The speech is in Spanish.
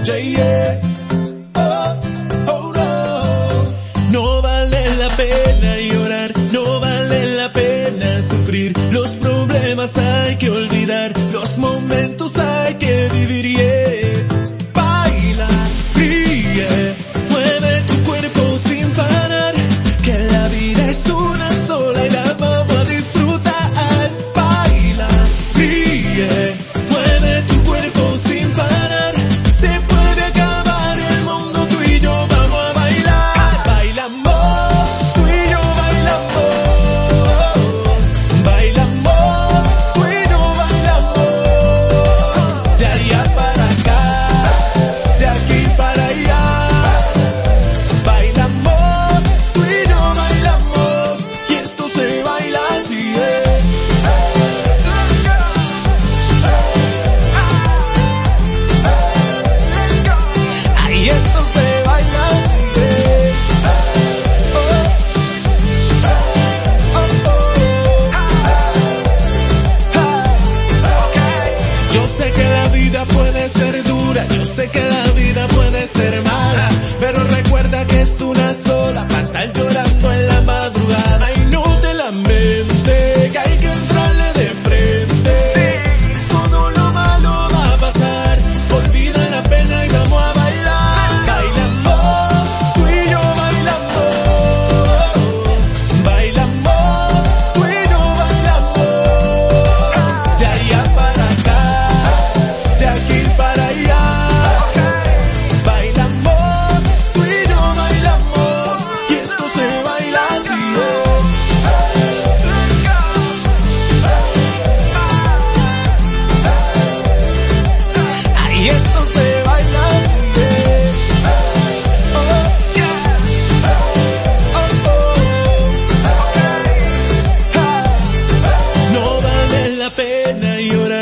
Yeah, yeah. Oh, oh no. No vale la pena llorar, no vale la pena sufrir. Los problemas hay que olvidar, los momentos hay que vivir, yeah. Baila, ríe, mueve tu cuerpo sin parar, que la vida es una sola y la vamos a disfrutar. Baila, ríe, mueve tu cuerpo sin parar, se puede acabar el mundo, tú y yo vamos a bailar. Bailamos, tú y yo bailamos, bailamos, tú y yo bailamos, de allá para acá, de aquí para allá. Bailamos, tú y yo bailamos, y esto se baila así, Ay, esto se baila así, Yo sé que la vida puede ser dura, yo sé que la vida puede ser mala, pero recuerda que es una sola, para estar llorando en la madrugada. Y no te lamentes, que hay que entrarle de frente. Todo lo malo va a pasar, olvida la pena y vamos a bailar. Bailamos, tú y yo bailamos, bailamos, tú y yo bailamos, de allá para acá, de aquí para allá. Bailamos, tú y yo bailamos, y esto se baila así, Ay, esto se baila así, Oh, yeah. Oh, oh. No vale la pena llorar.